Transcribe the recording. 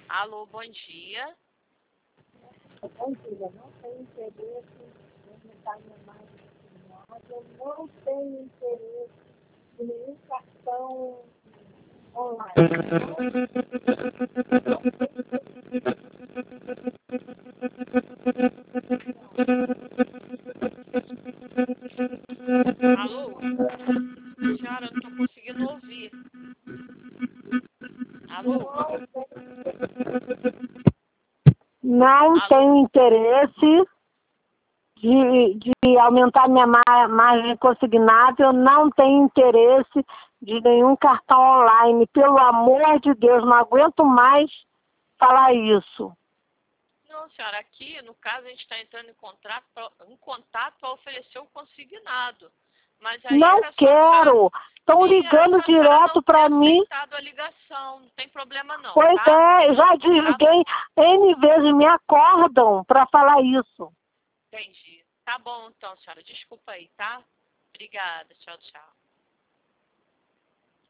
Alô, bom dia. Bom dia, não tenho interesse em aumentar minha margem de nada, eu não tenho interesse em nenhum cartão online. Alô? Senhora, eu não estou conseguindo ouvir. Alô? Não Alô? tenho interesse de aumentar minha margem consignada, eu não tenho interesse de nenhum cartão online. Pelo amor de Deus, não aguento mais falar isso. Não, senhora, aqui, no caso, a gente está entrando em contato para oferecer o consignado. Mas aí Não era só quero. Estão ligando direto para mim. aceitado a ligação, não tem problema não, Pois tá? é, já desliguei N vezes, me acordam para falar isso. Entendi. Tá bom então, senhora. Desculpa aí, tá? Obrigada. Tchau, tchau.